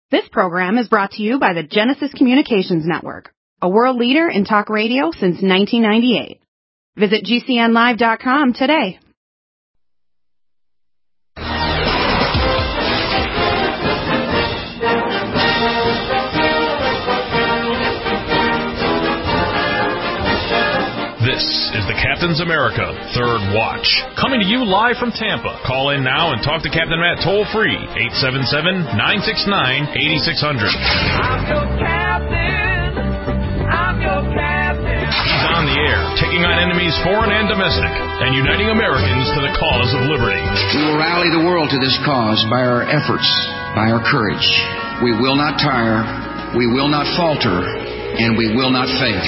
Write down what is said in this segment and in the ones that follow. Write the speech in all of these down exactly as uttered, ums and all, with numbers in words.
This program is brought to you by the Genesis Communications Network, a world leader in talk radio since nineteen ninety-eight. Visit G C N live dot com today. This is the Captain's America Third Watch, coming to you live from Tampa. Call in now and talk to Captain Matt toll-free, eight seven seven, nine six nine, eight six zero zero. I'm your captain. I'm your captain. He's on the air, taking on enemies foreign and domestic, and uniting Americans to the cause of liberty. We will rally the world to this cause by our efforts, by our courage. We will not tire, we will not falter, and we will not fail.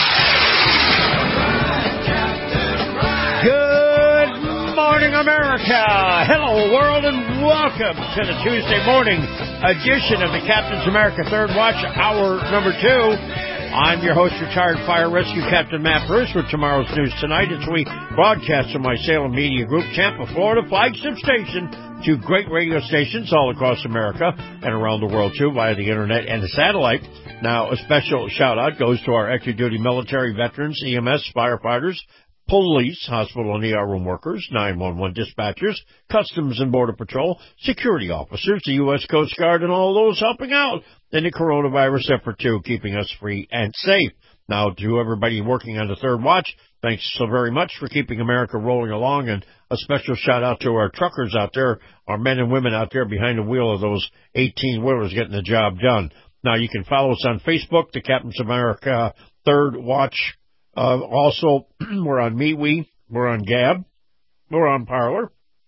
Good morning, America. Hello, world, and welcome to the Tuesday morning edition of the Captain's America Third Watch, hour number two. I'm your host, retired fire rescue Captain Matt Bruce, with tomorrow's news tonight as we broadcast from my Salem Media Group, Tampa, Florida flagship station, to great radio stations all across America and around the world, too, via the internet and the satellite. Now, a special shout-out goes to our active duty military veterans, E M S, firefighters, police, hospital and E R room workers, nine one one dispatchers, Customs and Border Patrol, security officers, the U S Coast Guard, and all those helping out in the coronavirus effort, too, keeping us free and safe. Now, to everybody working on the Third Watch, thanks so very much for keeping America rolling along, and a special shout-out to our truckers out there, our men and women out there behind the wheel of those eighteen-wheelers getting the job done. Now, you can follow us on Facebook, the Captain's America Third Watch. Uh, also, we're on MeWe, we're on Gab, we're on Parler,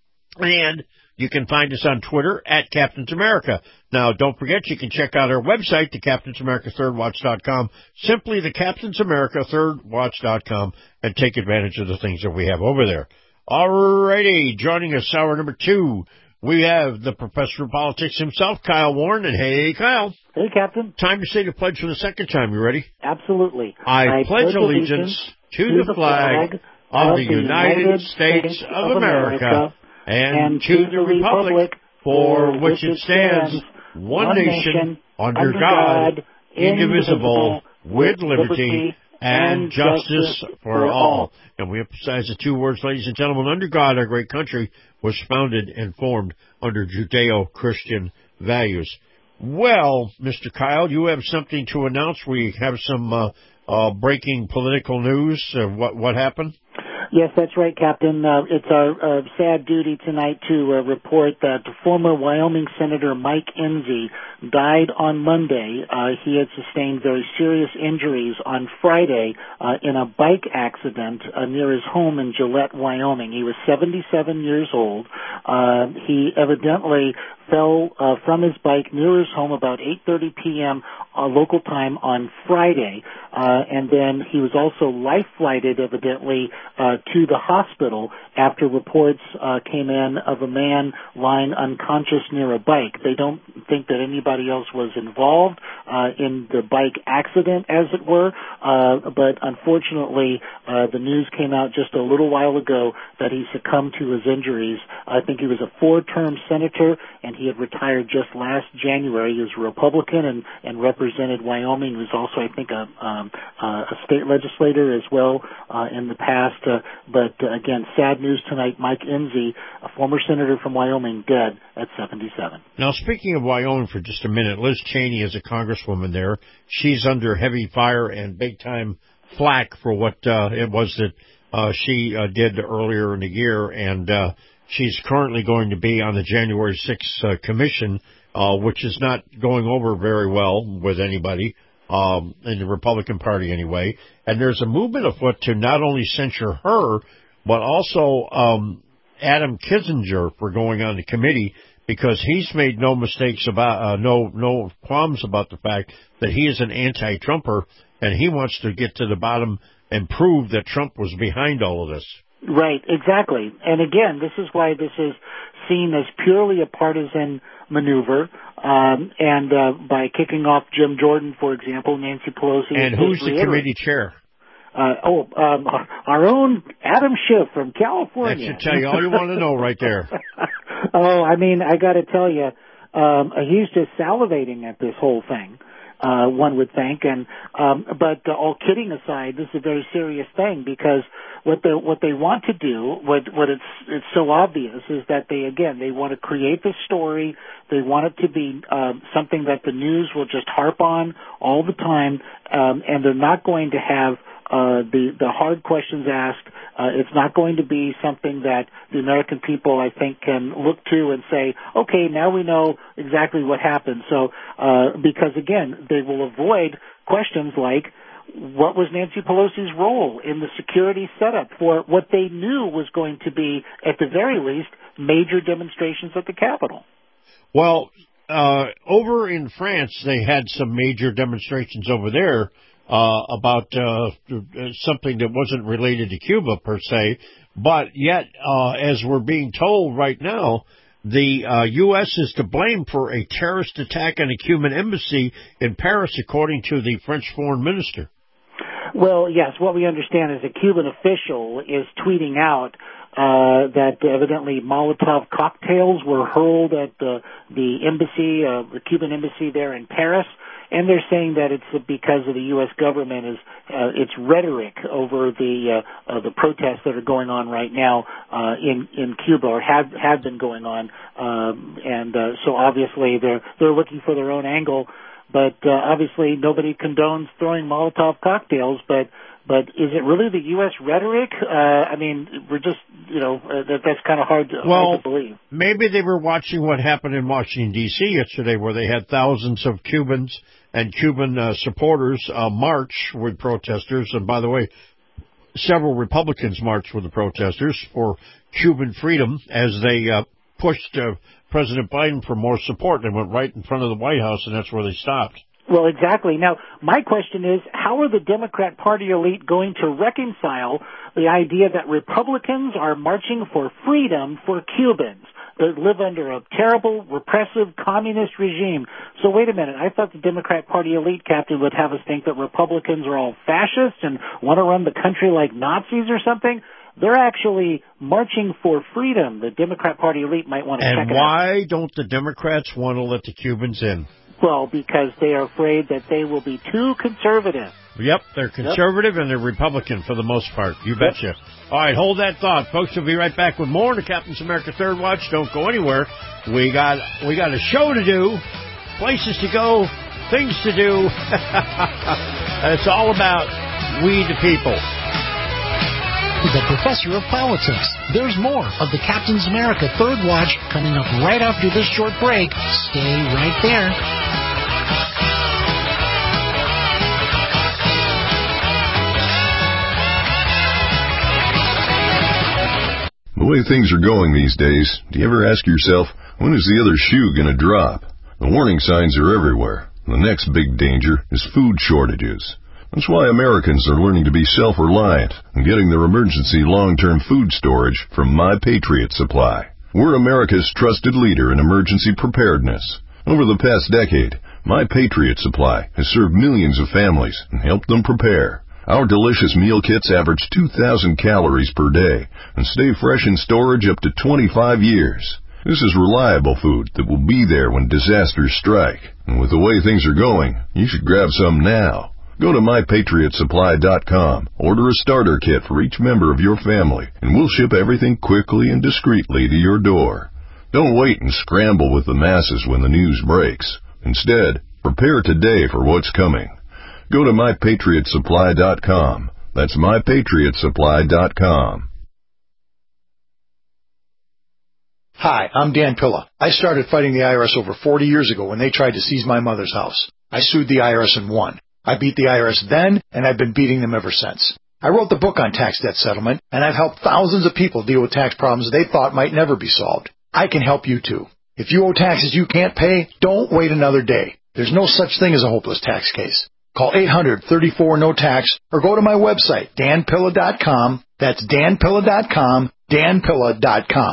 and you can find us on Twitter at Captain's America. Now, don't forget, you can check out our website, the Captain's America Third Watch dot com, simply the Captain's America Third Watch dot com, and take advantage of the things that we have over there. Alrighty, joining us, hour number two, we have the professor of politics himself, Kyle Warren, and hey, Kyle. Hey, Captain. Time to say the pledge for the second time. You ready? Absolutely. I, I pledge allegiance to, to the flag of the United States of America and to the republic for which it stands, one nation, under God, indivisible, with liberty and justice for all. And we emphasize the two words, ladies and gentlemen, under God, our great country was founded and formed under Judeo-Christian values. Well, Mister Kyle, you have something to announce. We have some uh, uh, breaking political news. Uh, what what happened? Yes, that's right, Captain. Uh, it's our uh, sad duty tonight to uh, report that former Wyoming Senator Mike Enzi died on Monday. Uh, he had sustained very serious injuries on Friday uh, in a bike accident uh, near his home in Gillette, Wyoming. He was seventy-seven years old. Uh, he evidently fell uh, from his bike near his home about eight thirty p.m. Uh, local time on Friday, uh, and then he was also life-flighted, evidently, uh, to the hospital after reports uh, came in of a man lying unconscious near a bike. They don't think that anybody else was involved uh, in the bike accident, as it were, uh, but unfortunately, uh, the news came out just a little while ago that he succumbed to his injuries. I think he was a four-term senator, and he had retired just last January. He was a Republican and, and represented Wyoming. He was also, I think, a, um, uh, a state legislator as well uh, in the past. Uh, but, uh, again, sad news tonight. Mike Enzi, a former senator from Wyoming, dead at seventy-seven. Now, speaking of Wyoming for just a minute, Liz Cheney is a congresswoman there. She's under heavy fire and big-time flack for what uh, it was that uh, she uh, did earlier in the year, and uh, she's currently going to be on the January sixth uh, commission, uh, which is not going over very well with anybody, um, in the Republican Party anyway. And there's a movement afoot to not only censure her, but also um, Adam Kinzinger for going on the committee, because he's made no mistakes about, uh, no no qualms about the fact that he is an anti-Trumper, and he wants to get to the bottom and prove that Trump was behind all of this. Right, exactly. And again, this is why this is seen as purely a partisan maneuver. Um, and uh, by kicking off Jim Jordan, for example, Nancy Pelosi. And who's the committee chair? Uh, oh, um, our own Adam Schiff from California. That should tell you all you want to know right there. Oh, I mean, I got to tell you, um, he's just salivating at this whole thing. Uh, one would think, and um, but uh, all kidding aside, this is a very serious thing because what they what they want to do, what what it's it's so obvious is that they again they want to create this story. They want it to be um, something that the news will just harp on all the time, um, and they're not going to have uh, the the hard questions asked. Uh, it's not going to be something that the American people, I think, can look to and say, okay, now we know exactly what happened. So, uh, because again, they will avoid questions like, what was Nancy Pelosi's role in the security setup for what they knew was going to be, at the very least, major demonstrations at the Capitol? Well, uh, over in France, they had some major demonstrations over there. Uh, about uh, something that wasn't related to Cuba per se, but yet, uh, as we're being told right now, the uh, U S is to blame for a terrorist attack on a Cuban embassy in Paris, according to the French foreign minister. Well, yes, what we understand is a Cuban official is tweeting out uh, that evidently Molotov cocktails were hurled at the, the embassy, uh, the Cuban embassy there in Paris. And they're saying that it's because of the U S government is uh, its rhetoric over the uh, uh, the protests that are going on right now uh, in in Cuba or have have been going on, um, and uh, so obviously they're they're looking for their own angle. But uh, obviously nobody condones throwing Molotov cocktails. But but is it really the U S rhetoric? Uh, I mean, we're just you know uh, that that's kind of hard to, well, hard to believe. Maybe they were watching what happened in Washington D C yesterday, where they had thousands of Cubans and Cuban uh, supporters uh, march with protesters. And by the way, several Republicans marched with the protesters for Cuban freedom as they uh, pushed uh, President Biden for more support. They went right in front of the White House, and that's where they stopped. Well, exactly. Now, my question is, how are the Democrat Party elite going to reconcile the idea that Republicans are marching for freedom for Cubans that live under a terrible, repressive, communist regime? So wait a minute. I thought the Democrat Party elite, Captain, would have us think that Republicans are all fascists and want to run the country like Nazis or something. They're actually marching for freedom. The Democrat Party elite might want to check it out. And why don't the Democrats want to let the Cubans in? Well, because they are afraid that they will be too conservative. Yep, they're conservative yep. and they're Republican for the most part. You betcha. Yep. All right, hold that thought. Folks, we'll be right back with more to Captain's America Third Watch. Don't go anywhere. We got we got a show to do, places to go, things to do. It's all about we the people. The Professor of Politics. There's more of the Captain's America Third Watch coming up right after this short break. Stay right there. The way things are going these days, do you ever ask yourself, when is the other shoe going to drop? The warning signs are everywhere. The next big danger is food shortages. That's why Americans are learning to be self-reliant and getting their emergency long-term food storage from My Patriot Supply. We're America's trusted leader in emergency preparedness. Over the past decade, My Patriot Supply has served millions of families and helped them prepare. Our delicious meal kits average two thousand calories per day and stay fresh in storage up to twenty-five years. This is reliable food that will be there when disasters strike. And with the way things are going, you should grab some now. Go to my patriot supply dot com, order a starter kit for each member of your family, and we'll ship everything quickly and discreetly to your door. Don't wait and scramble with the masses when the news breaks. Instead, prepare today for what's coming. Go to my patriot supply dot com. That's my patriot supply dot com. Hi, I'm Dan Pilla. I started fighting the I R S over forty years ago when they tried to seize my mother's house. I sued the I R S and won. I beat the I R S then, and I've been beating them ever since. I wrote the book on tax debt settlement, and I've helped thousands of people deal with tax problems they thought might never be solved. I can help you too. If you owe taxes you can't pay, don't wait another day. There's no such thing as a hopeless tax case. Call eight hundred, thirty-four, no tax or go to my website, dan pilla dot com. That's dan pilla dot com, dan pilla dot com.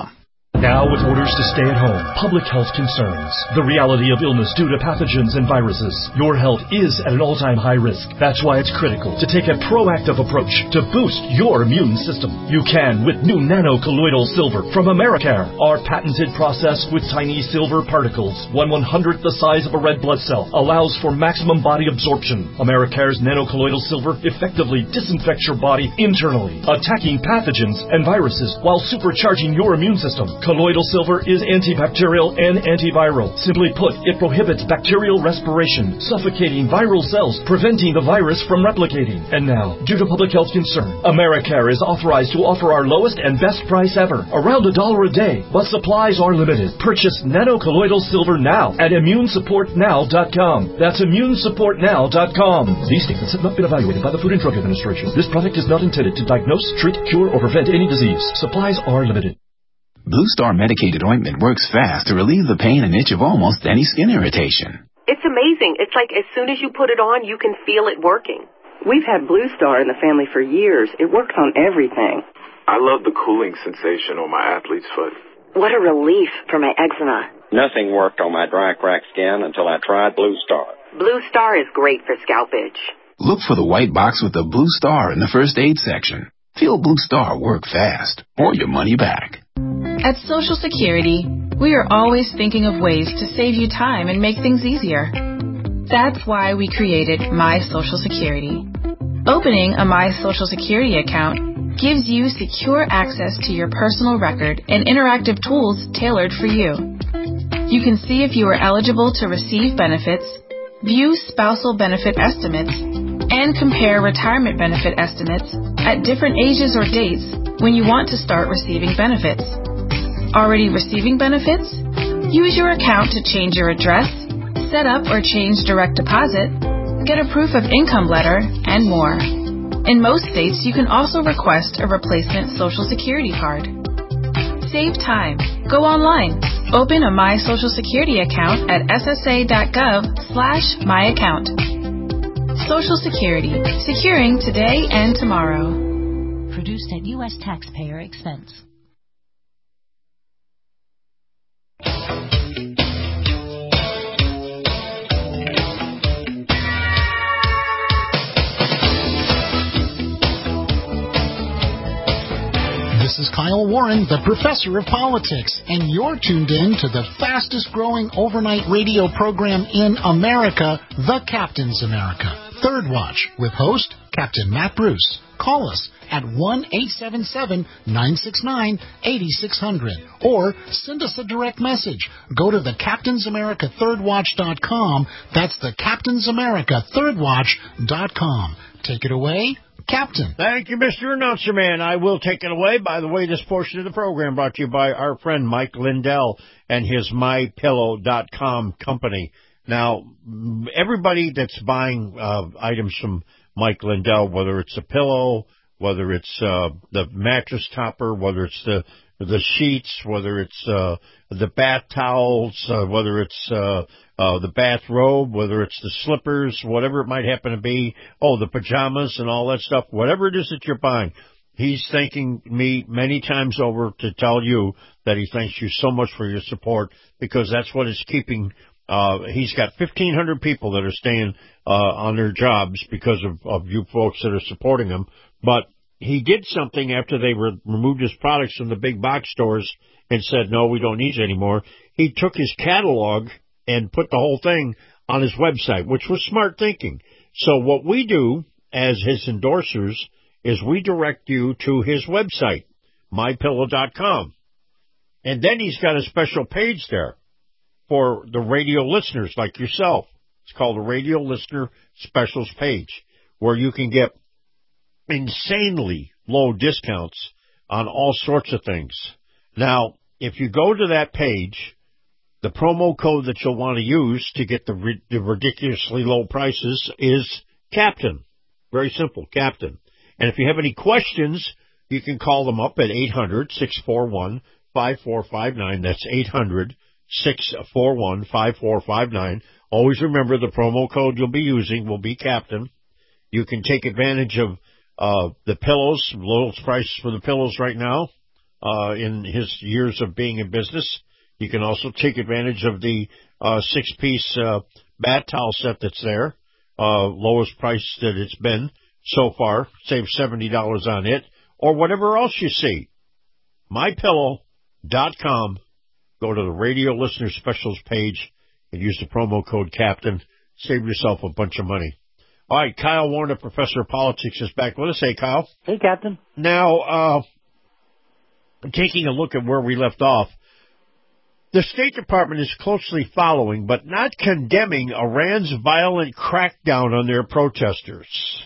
Now, with orders to stay at home, public health concerns, the reality of illness due to pathogens and viruses, your health is at an all-time high risk. That's why it's critical to take a proactive approach to boost your immune system. You can with new nano-colloidal silver from Americare. Our patented process with tiny silver particles, one one-hundredth the size of a red blood cell, allows for maximum body absorption. Americare's nano-colloidal silver effectively disinfects your body internally, attacking pathogens and viruses while supercharging your immune system. Colloidal silver is antibacterial and antiviral. Simply put, it prohibits bacterial respiration, suffocating viral cells, preventing the virus from replicating. And now, due to public health concern, Americare is authorized to offer our lowest and best price ever, around a dollar a day, but supplies are limited. Purchase nano-colloidal silver now at immune support now dot com. That's immune support now dot com. These statements have not been evaluated by the Food and Drug Administration. This product is not intended to diagnose, treat, cure, or prevent any disease. Supplies are limited. Blue Star medicated ointment works fast to relieve the pain and itch of almost any skin irritation. It's amazing. It's like as soon as you put it on, you can feel it working. We've had Blue Star in the family for years. It works on everything. I love the cooling sensation on my athlete's foot. What a relief for my eczema. Nothing worked on my dry, cracked skin until I tried Blue Star. Blue Star is great for scalp itch. Look for the white box with the Blue Star in the first aid section. Feel Blue Star work fast, or your money back. At Social Security, we are always thinking of ways to save you time and make things easier. That's why we created My Social Security. Opening a My Social Security account gives you secure access to your personal record and interactive tools tailored for you. You can see if you are eligible to receive benefits, view spousal benefit estimates, and compare retirement benefit estimates at different ages or dates when you want to start receiving benefits. Already receiving benefits? Use your account to change your address, set up or change direct deposit, get a proof of income letter, and more. In most states, you can also request a replacement Social Security card. Save time. Go online. Open a My Social Security account at S S A dot gov slash my account. Social Security. Securing today and tomorrow. Produced at U S taxpayer expense. This is Kyle Warren, the professor of politics, and you're tuned in to the fastest growing overnight radio program in America, The Captain's America. Third Watch with host Captain Matt Bruce. Call us at one eight seven seven, nine six nine, eight six zero zero or send us a direct message. Go to the captains america third watch dot com. That's the captains america third watch dot com. Take it away, Captain. Thank you, Mister Announcer Man. I will take it away. By the way, this portion of the program brought to you by our friend Mike Lindell and his my pillow dot com company. Now, everybody that's buying uh, items from Mike Lindell, whether it's a pillow, whether it's uh, the mattress topper, whether it's the the sheets, whether it's uh, the bath towels, uh, whether it's uh, uh, the bathrobe, whether it's the slippers, whatever it might happen to be, oh, the pajamas and all that stuff, whatever it is that you're buying, he's thanking me many times over to tell you that he thanks you so much for your support, because that's what is keeping Uh, he's got fifteen hundred people that are staying uh, on their jobs because of, of you folks that are supporting him. But he did something after they re- removed his products from the big box stores and said, no, we don't need it anymore. He took his catalog and put the whole thing on his website, which was smart thinking. So what we do as his endorsers is we direct you to his website, my pillow dot com. And then he's got a special page there for the radio listeners like yourself. It's called the Radio Listener Specials page, where you can get insanely low discounts on all sorts of things. Now, if you go to that page, the promo code that you'll want to use to get the, ri- the ridiculously low prices is Captain. Very simple, Captain. And if you have any questions, you can call them up at eight hundred, six four one, five four five nine. That's eight hundred, six four one, five four five nine. Always remember the promo code you'll be using will be Captain. You can take advantage of uh, the pillows, lowest prices for the pillows right now. uh, in his years of being in business. You can also take advantage of the uh, six-piece uh, bath towel set that's there, uh, lowest price that it's been so far. Save seventy dollars on it, or whatever else you see. my pillow dot com. Go to the radio listener specials page and use the promo code Captain. Save yourself a bunch of money. All right, Kyle Warner, Professor of Politics, is back with us. Hey, Kyle. Hey, Captain. Now, uh, taking a look at where we left off, the State Department is closely following, but not condemning Iran's violent crackdown on their protesters.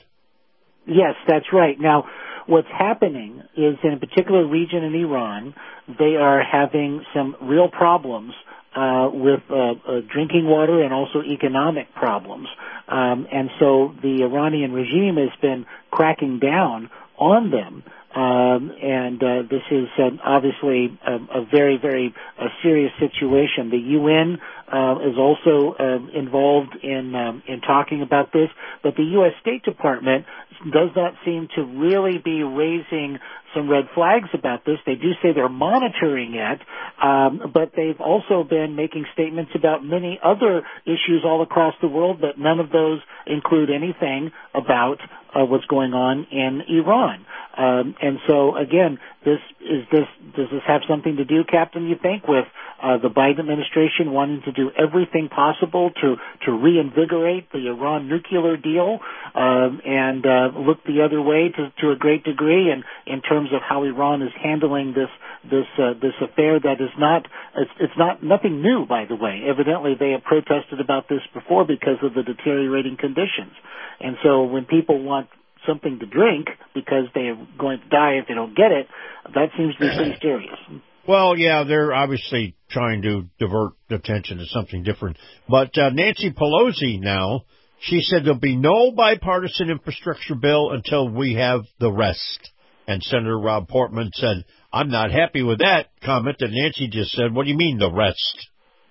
Yes, that's right. Now, what's happening is in a particular region in Iran, they are having some real problems uh, with uh, uh, drinking water and also economic problems. Um, and so the Iranian regime has been cracking down on them. Um, and uh, this is uh, obviously a, a very, very uh, serious situation. The U N uh, is also uh, involved in um, in talking about this, but the U S State Department does not seem to really be raising some red flags about this. They do say they're monitoring it, um, but they've also been making statements about many other issues all across the world, but none of those include anything about uh, what's going on in Iran. Um, and so, again, this is this does this have something to do, Captain, you think, with uh, the Biden administration wanting to do everything possible to, to reinvigorate the Iran nuclear deal um, and uh, look the other way to, to a great degree in, in terms of how Iran is handling this this uh, this affair that is not it's, it's not nothing new, by the way. Evidently, they have protested about this before because of the deteriorating conditions. And so when people want something to drink because they are going to die if they don't get it, that seems to be pretty serious. Well, yeah, they're obviously trying to divert attention to something different. But uh, Nancy Pelosi now, she said there'll be no bipartisan infrastructure bill until we have the rest. And Senator Rob Portman said, I'm not happy with that comment that Nancy just said. What do you mean, the rest?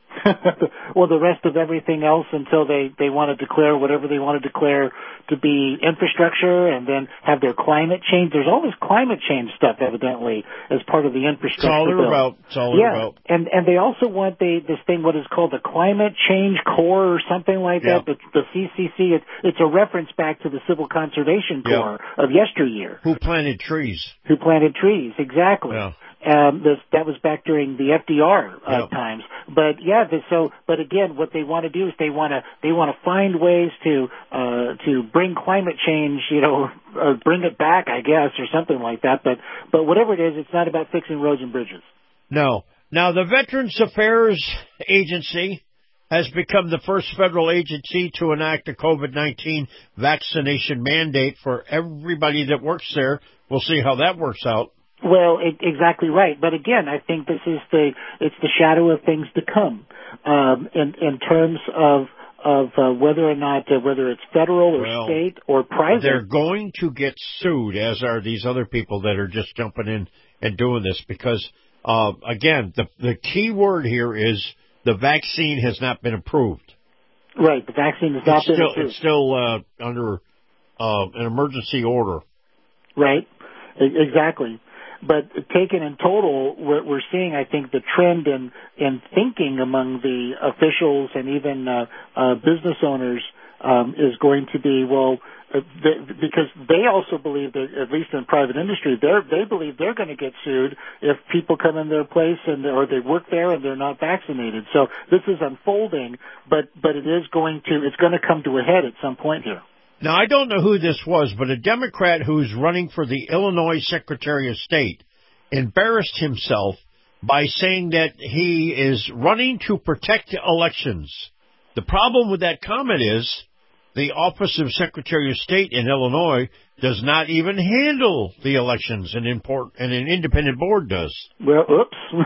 Well, the rest of everything else until they, they want to declare whatever they want to declare to be infrastructure and then have their climate change. There's all this climate change stuff, evidently, as part of the infrastructure It's all they're bill. about. It's all yeah. they're about. And, and they also want the, this thing, what is called the Climate Change Corps or something like Yeah. that. The, the C C C, it, it's a reference back to the Civil Conservation Yeah. Corps of yesteryear. Who planted trees? Who planted trees, exactly. Yeah. Um, this, that was back during the F D R uh, Yep. times. But yeah, the, so but again, what they want to do is they want to they want to find ways to uh, to bring climate change, you know, uh, bring it back, I guess, or something like that. But but whatever it is, it's not about fixing roads and bridges. No. Now, the Veterans Affairs Agency has become the first federal agency to enact a COVID nineteen vaccination mandate for everybody that works there. We'll see how that works out. Well, it, exactly right. But again, I think this is the it's the shadow of things to come um, in in terms of of uh, whether or not uh, whether it's federal or Well, state or private. They're going to get sued, as are these other people that are just jumping in and doing this, because uh, again, the the key word here is the vaccine has not been approved. Right, the vaccine has not It's been still approved. it's still uh, under uh, an emergency order. Right, E- exactly. But taken in total, we're, we're seeing, I think, the trend in, in thinking among the officials and even uh, uh, business owners um, is going to be, well, uh, they, because they also believe that, at least in private industry, they they believe they're going to get sued if people come in their place and or they work there and they're not vaccinated. So this is unfolding, but but it is going to it's going to come to a head at some point here. Now, I don't know who this was, but a Democrat who's running for the Illinois Secretary of State embarrassed himself by saying that he is running to protect elections. The problem with that comment is the Office of Secretary of State in Illinois does not even handle the elections, and, import, and an independent board does. Well, oops.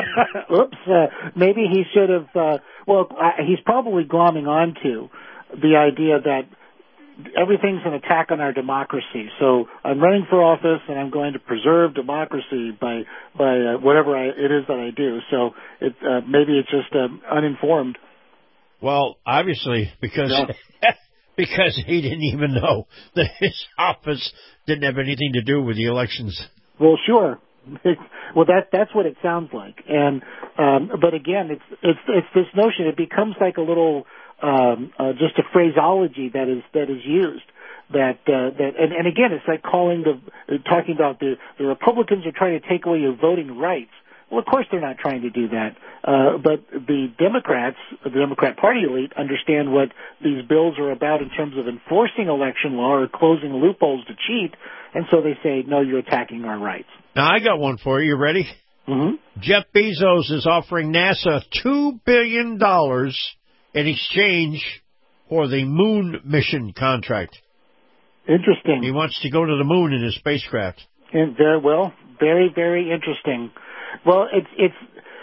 oops. Uh, maybe he should have, uh, well, uh, he's probably glomming onto the idea that everything's an attack on our democracy. So I'm running for office, and I'm going to preserve democracy by by uh, whatever I, it is that I do. So it, uh, maybe it's just uh, uninformed. Well, obviously, because Yeah. because he didn't even know that his office didn't have anything to do with the elections. Well, sure. Well, that that's what it sounds like. And um, but again, it's it's it's this notion. It becomes like a little um, uh, just a phraseology that is that is used. That uh, that and, and again, it's like calling the talking about the the Republicans are trying to take away your voting rights. Well, of course they're not trying to do that. Uh, but the Democrats, the Democrat Party elite, understand what these bills are about in terms of enforcing election law or closing loopholes to cheat, and so they say, no, you're attacking our rights. Now, I got one for you. You ready? Mm-hmm. Jeff Bezos is offering NASA two billion dollars in exchange for the moon mission contract. Interesting. He wants to go to the moon in his spacecraft. And very well, very, very interesting. Well, it's it's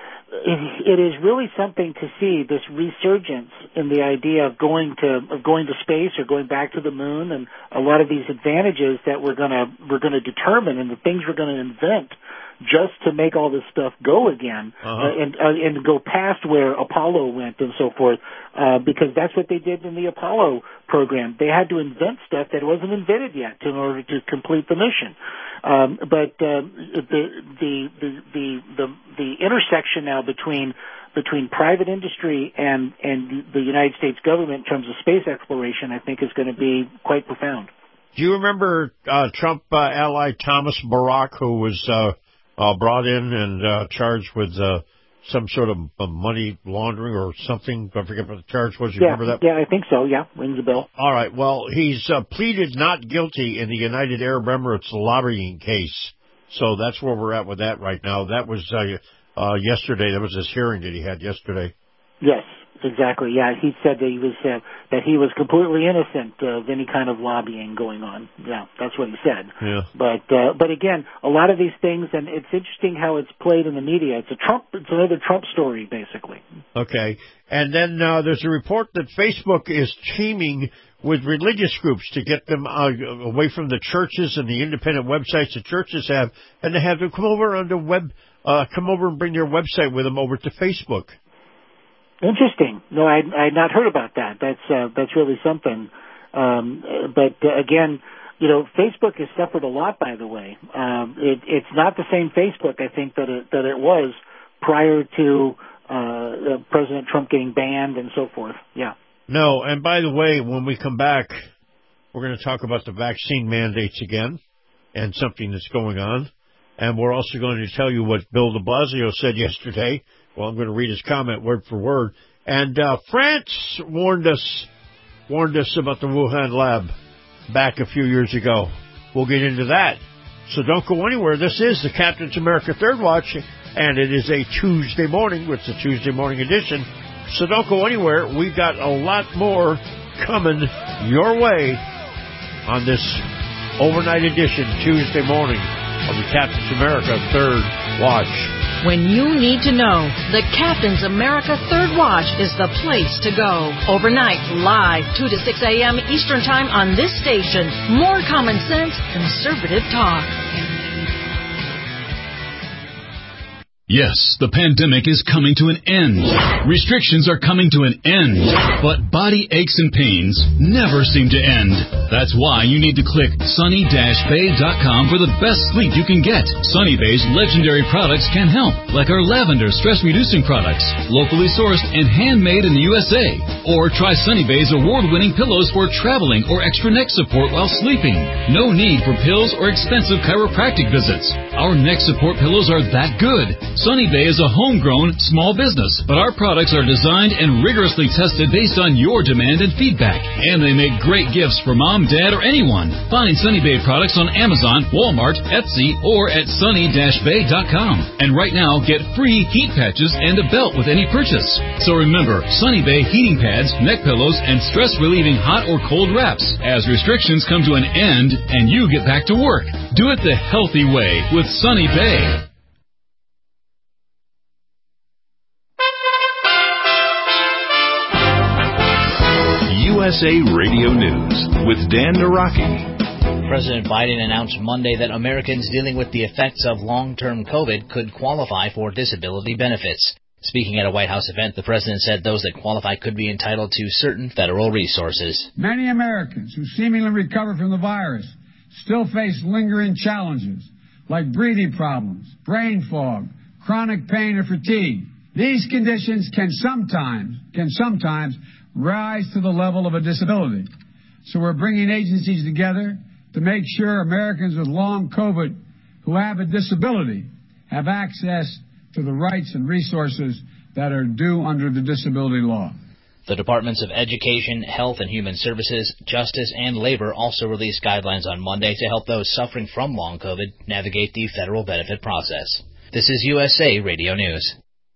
it is really something to see this resurgence in the idea of going to of going to space or going back to the moon, and a lot of these advantages that we're gonna we're gonna determine and the things we're gonna invent just to make all this stuff go again, uh-huh. uh, and uh, and go past where Apollo went and so forth, uh, because that's what they did in the Apollo program. They had to invent stuff that wasn't invented yet in order to complete the mission. Um, but uh, the, the the the the the intersection now between between private industry and and the United States government in terms of space exploration, I think, is going to be quite profound. Do you remember uh, Trump uh, ally Thomas Barak, who was uh, uh, brought in and uh, charged with uh, some sort of uh, money laundering or something? I forget what the charge was. You yeah, remember that? Yeah, I think so. Yeah, rings a bell. All right. Well, he's uh, pleaded not guilty in the United Arab Emirates lobbying case. So that's where we're at with that right now. That was uh, uh, yesterday. That was his hearing that he had yesterday. Yes, exactly. Yeah, he said that he was uh, that he was completely innocent of any kind of lobbying going on. Yeah, that's what he said. Yeah. But uh, but again, a lot of these things, and it's interesting how it's played in the media. It's a Trump. It's another Trump story, basically. Okay, and then uh, there's a report that Facebook is teaming with religious groups to get them uh, away from the churches and the independent websites the churches have, and to have them come over on the web, uh, come over and bring their website with them over to Facebook. Interesting. No, I I had not heard about that. That's uh, that's really something. Um, but uh, again, you know, Facebook has suffered a lot. By the way, um, it, it's not the same Facebook I think that it, that it was prior to uh, President Trump getting banned and so forth. Yeah. No, and by the way, when we come back, we're going to talk about the vaccine mandates again and something that's going on. And we're also going to tell you what Bill de Blasio said yesterday. Well, I'm going to read his comment word for word. And uh, France warned us warned us about the Wuhan lab back a few years ago. We'll get into that. So don't go anywhere. This is the Captain's America Third Watch, and it is a Tuesday morning. It's a Tuesday morning edition. So don't go anywhere. We've got a lot more coming your way on this overnight edition Tuesday morning of the Captain's America Third Watch. When you need to know, the Captain's America Third Watch is the place to go. Overnight, live, two to six a.m. Eastern Time on this station. More common sense, conservative talk. Yes, the pandemic is coming to an end. Restrictions are coming to an end. But body aches and pains never seem to end. That's why you need to click sunny dash bay dot com for the best sleep you can get. Sunny Bay's legendary products can help, like our lavender stress-reducing products, locally sourced and handmade in the U S A. Or try Sunny Bay's award-winning pillows for traveling or extra neck support while sleeping. No need for pills or expensive chiropractic visits. Our neck support pillows are that good. Sunny Bay is a homegrown small business, but our products are designed and rigorously tested based on your demand and feedback. And they make great gifts for mom, dad, or anyone. Find Sunny Bay products on Amazon, Walmart, Etsy, or at sunny dash bay dot com. And right now, get free heat patches and a belt with any purchase. So remember, Sunny Bay heating pads, neck pillows, and stress-relieving hot or cold wraps. As restrictions come to an end and you get back to work, do it the healthy way with Sunny Bay. U S A Radio News with Dan Naraki. President Biden announced Monday that Americans dealing with the effects of long-term COVID could qualify for disability benefits. Speaking at a White House event, the president said those that qualify could be entitled to certain federal resources. Many Americans who seemingly recovered from the virus still face lingering challenges like breathing problems, brain fog, chronic pain, or fatigue. These conditions can sometimes, can sometimes rise to the level of a disability. So we're bringing agencies together to make sure Americans with long COVID who have a disability have access to the rights and resources that are due under the disability law. The Departments of Education, Health and Human Services, Justice, and Labor also released guidelines on Monday to help those suffering from long COVID navigate the federal benefit process. This is U S A Radio News.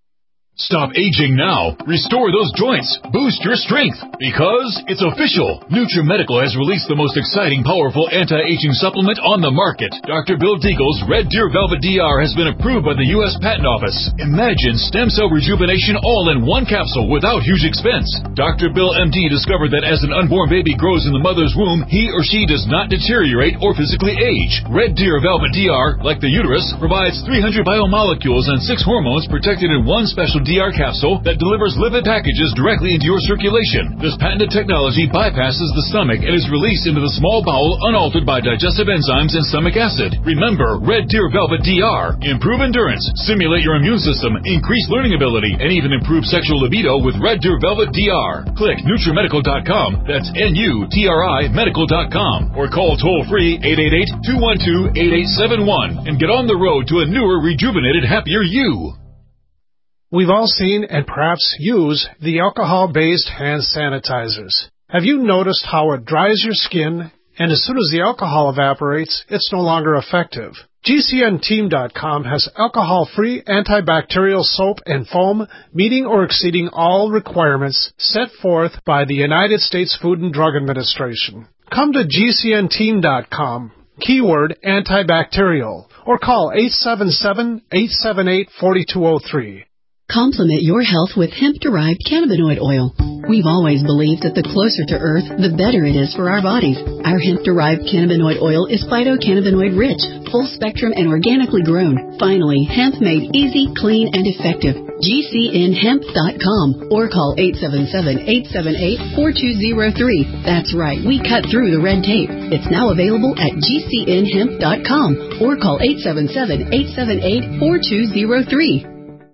Stop aging now. Restore those joints. Boost your strength. Because it's official. NutriMedical has released the most exciting, powerful anti-aging supplement on the market. Doctor Bill Deagle's Red Deer Velvet D R has been approved by the U S Patent Office. Imagine stem cell rejuvenation all in one capsule without huge expense. Doctor Bill M D discovered that as an unborn baby grows in the mother's womb, he or she does not deteriorate or physically age. Red Deer Velvet D R, like the uterus, provides three hundred biomolecules and six hormones protected in one special D R capsule that delivers lipid packages directly into your circulation. This patented technology bypasses the stomach and is released into the small bowel unaltered by digestive enzymes and stomach acid. Remember, Red Deer Velvet D R. Improve endurance, stimulate your immune system, increase learning ability, and even improve sexual libido with Red Deer Velvet D R. Click NutriMedical dot com, that's N U T R I medical dot com, or call toll-free eight eight eight, two one two, eight eight seven one and get on the road to a newer, rejuvenated, happier you. We've all seen and perhaps use the alcohol-based hand sanitizers. Have you noticed how it dries your skin, and as soon as the alcohol evaporates, it's no longer effective? G C N team dot com has alcohol-free antibacterial soap and foam meeting or exceeding all requirements set forth by the United States Food and Drug Administration. Come to G C N team dot com, keyword antibacterial, or call eight seven seven, eight seven eight, four two zero three. Complement your health with hemp-derived cannabinoid oil. We've always believed that the closer to Earth, the better it is for our bodies. Our hemp-derived cannabinoid oil is phytocannabinoid-rich, full-spectrum, and organically grown. Finally, hemp made easy, clean, and effective. G C N hemp dot com or call eight seven seven, eight seven eight, four two zero three. That's right, we cut through the red tape. It's now available at G C N hemp dot com or call eight seven seven, eight seven eight, four two zero three.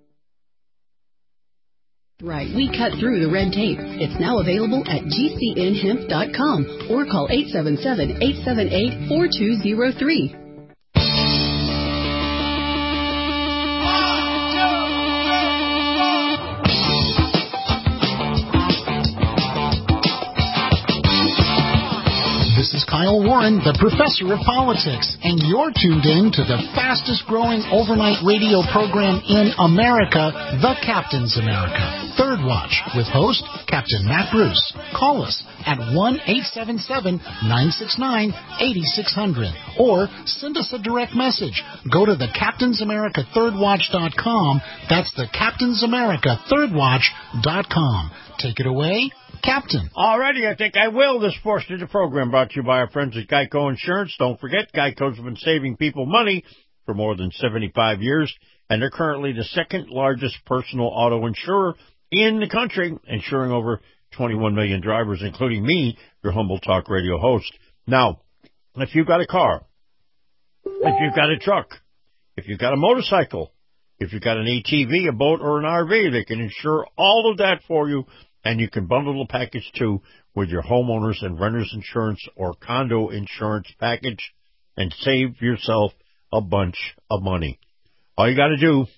Right, we cut through the red tape. It's now available at G C N hemp dot com or call eight seven seven, eight seven eight, four two zero three. This is Kyle Warren, the Professor of Politics, and you're tuned in to the fastest-growing overnight radio program in America, The Captain's America. Third Watch, with host Captain Matt Bruce. Call us at one eight seven seven, nine six nine, eight six zero zero or send us a direct message. Go to the captains america third watch dot com. That's the captains america third watch dot com. Take it away, Captain. Alrighty, I think I will. This portion of the program brought to you by our friends at Geico Insurance. Don't forget, Geico's been saving people money for more than seventy-five years, and they're currently the second largest personal auto insurer in the country, insuring over twenty-one million drivers, including me, your humble talk radio host. Now, if you've got a car, if you've got a truck, if you've got a motorcycle, if you've got an A T V, a boat, or an R V, they can insure all of that for you, and you can bundle the package, too, with your homeowners and renters insurance or condo insurance package and save yourself a bunch of money. All you got to do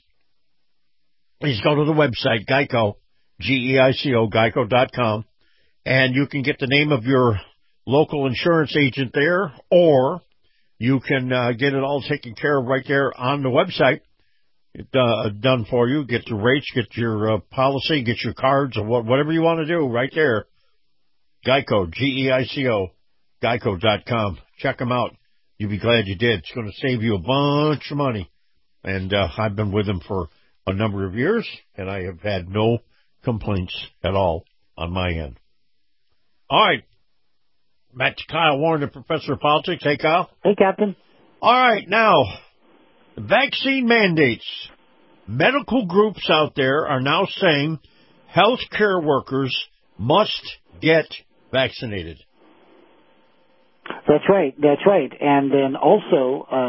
is go to the website, Geico, G E I C O, geico dot com, and you can get the name of your local insurance agent there, or you can uh, get it all taken care of right there on the website. It, uh, done for you. Get your rates, get your uh, policy, get your cards, or what, whatever you want to do right there. Geico, G E I C O, geico dot com. Check them out. You'll be glad you did. It's going to save you a bunch of money. And uh, I've been with them for a number of years, and I have had no complaints at all on my end. All right. Back to Kyle Warren, the Professor of Politics. Hey, Kyle. Hey, Captain. All right. Now, vaccine mandates. Medical groups out there are now saying health care workers must get vaccinated. That's right. That's right. And then also, um, the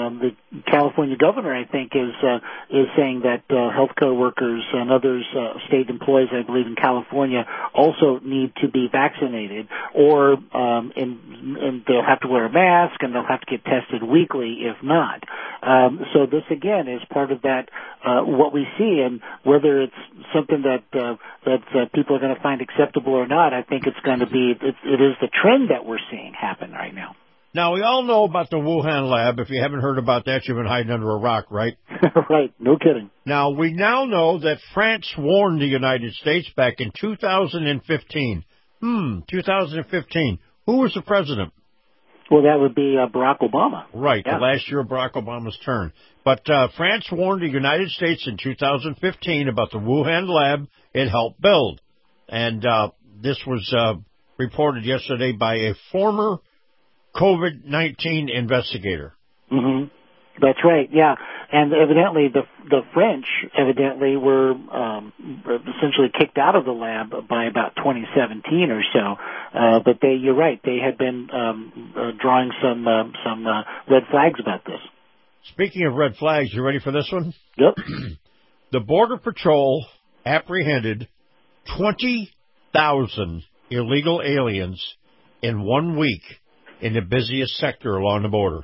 California governor, I think, is uh, is saying that uh, healthcare workers and others, uh, state employees, I believe, in California, also need to be vaccinated, or um, and, and they'll have to wear a mask and they'll have to get tested weekly if not. Um, so this again is part of that uh, what we see, and whether it's something that uh, that uh, people are going to find acceptable or not, I think it's going to be it, it is the trend that we're seeing happen right now. Now, we all know about the Wuhan lab. If you haven't heard about that, you've been hiding under a rock, right? Right, no kidding. Now, we now know that France warned the United States back in two thousand fifteen. Hmm, two thousand fifteen. Who was the president? Well, that would be uh, Barack Obama. Right, yeah. the last year of Barack Obama's turn. But uh, France warned the United States in two thousand fifteen about the Wuhan lab it helped build. And uh, this was uh, reported yesterday by a former COVID nineteen investigator. Mm-hmm. That's right, yeah. And evidently the the French evidently were um, essentially kicked out of the lab by about twenty seventeen or so. Uh, but they, you're right, they had been um, uh, drawing some uh, some uh, red flags about this. Speaking of red flags, you ready for this one? Yep. The Border Patrol apprehended twenty thousand illegal aliens in one week in the busiest sector along the border.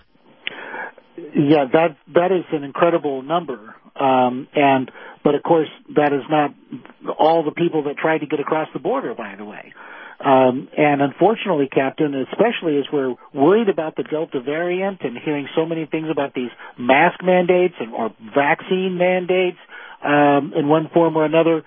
Yeah, that that is an incredible number, um, and but of course that is not all the people that tried to get across the border. By the way, um, and unfortunately, Captain, especially as we're worried about the Delta variant and hearing so many things about these mask mandates and or vaccine mandates um, in one form or another.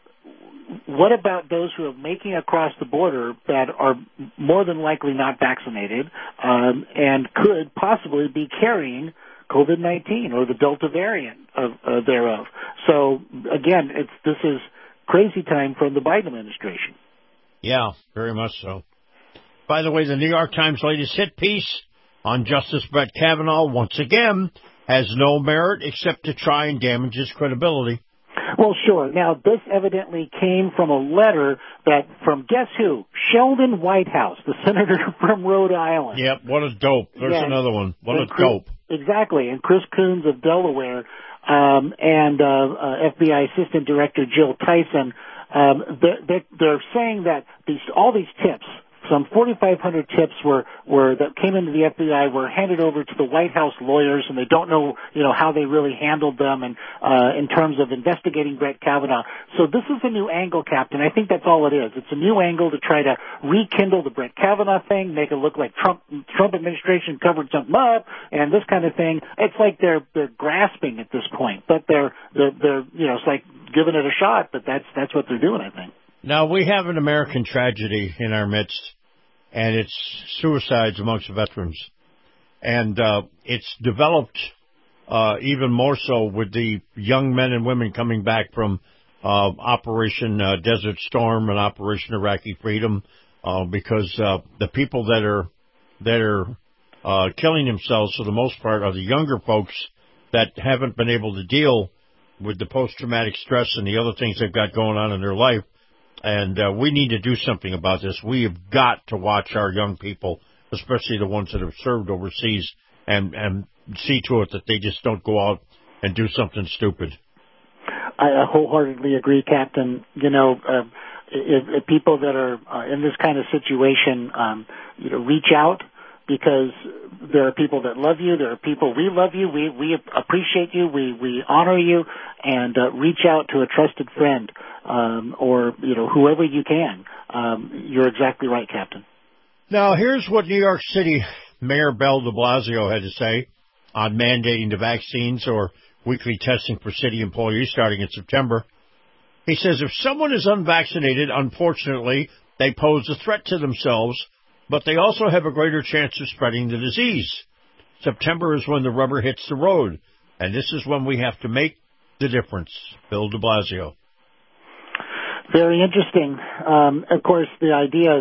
What about those who are making across the border that are more than likely not vaccinated um, and could possibly be carrying COVID nineteen or the Delta variant of, uh, thereof? So, again, it's this is crazy time from the Biden administration. Yeah, very much so. By the way, the New York Times latest hit piece on Justice Brett Kavanaugh, once again, has no merit except to try and damage his credibility. Well, sure. Now, this evidently came from a letter that from guess who? Sheldon Whitehouse, the senator from Rhode Island. Yep, what a dope. There's yeah. another one. What and a Chris, dope. Exactly. And Chris Coons of Delaware um, and uh, uh, F B I Assistant Director Jill Tyson, um, they're, they're saying that these all these tips, some forty-five hundred tips were, were that came into the F B I were handed over to the White House lawyers, and they don't know, you know, how they really handled them and uh, in terms of investigating Brett Kavanaugh. So this is a new angle, Captain. I think that's all it is. It's a new angle to try to rekindle the Brett Kavanaugh thing, make it look like Trump Trump administration covered something up, and this kind of thing. It's like they're they're grasping at this point, but they're they're, they're you know, it's like giving it a shot. But that's that's what they're doing, I think. Now, we have an American tragedy in our midst, and it's suicides amongst veterans. And uh, it's developed uh, even more so with the young men and women coming back from uh, Operation uh, Desert Storm and Operation Iraqi Freedom, uh, because uh, the people that are that are uh, killing themselves, for the most part, are the younger folks that haven't been able to deal with the post-traumatic stress and the other things they've got going on in their life. And uh, we need to do something about this. We have got to watch our young people, especially the ones that have served overseas, and, and see to it that they just don't go out and do something stupid. I wholeheartedly agree, Captain. You know, uh, if, if people that are uh, in this kind of situation, um, you know, reach out, because there are people that love you. There are people, we love you. We, we appreciate you. We, we honor you, and uh, reach out to a trusted friend, um, or, you know, whoever you can. Um, you're exactly right, Captain. Now, here's what New York City Mayor Bill de Blasio had to say on mandating the vaccines or weekly testing for city employees starting in September. He says if someone is unvaccinated, unfortunately, they pose a threat to themselves, but they also have a greater chance of spreading the disease. September is when the rubber hits the road, and this is when we have to make the difference. Bill de Blasio. Very interesting. Um, of course, the idea is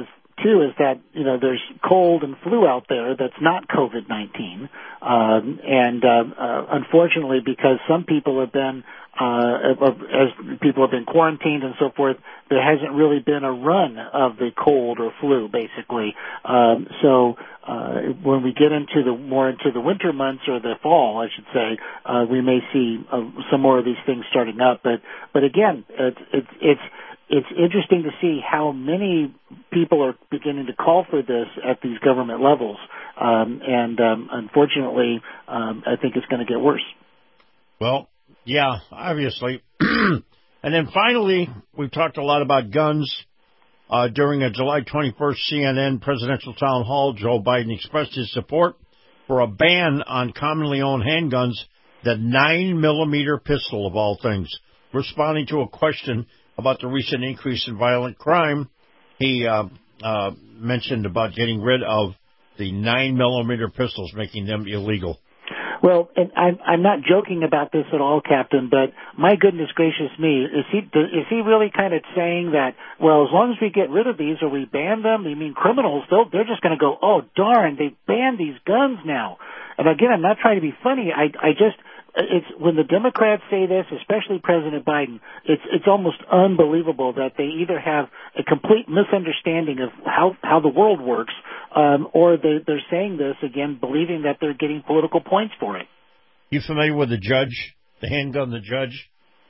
too, is that, you know, there's cold and flu out there that's not COVID nineteen. Um, and, uh, uh, unfortunately, because some people have been, uh, as people have been quarantined and so forth, there hasn't really been a run of the cold or flu, basically. Um, so, uh, when we get into the, more into the winter months or the fall, I should say, uh, we may see uh, some more of these things starting up. But, but again, it's, it's, it's, It's interesting to see how many people are beginning to call for this at these government levels. Um, and um, unfortunately, um, I think it's going to get worse. Well, yeah, obviously. And then finally, we've talked a lot about guns. Uh, during a July twenty-first C N N presidential town hall, Joe Biden expressed his support for a ban on commonly owned handguns, the nine millimeter pistol of all things. Responding to a question about the recent increase in violent crime, he uh, uh, mentioned about getting rid of the nine millimeter pistols, making them illegal. Well, and I'm, I'm not joking about this at all, Captain, but my goodness gracious me, is he is he really kind of saying that, well, as long as we get rid of these or we ban them, you mean criminals, they'll, they're just going to go, oh, darn, they banned these guns now. And again, I'm not trying to be funny. I, I just... It's when the Democrats say this, especially President Biden, it's it's almost unbelievable that they either have a complete misunderstanding of how how the world works, um, or they, they're saying this again, believing that they're getting political points for it. You familiar with the judge, the handgun, the judge?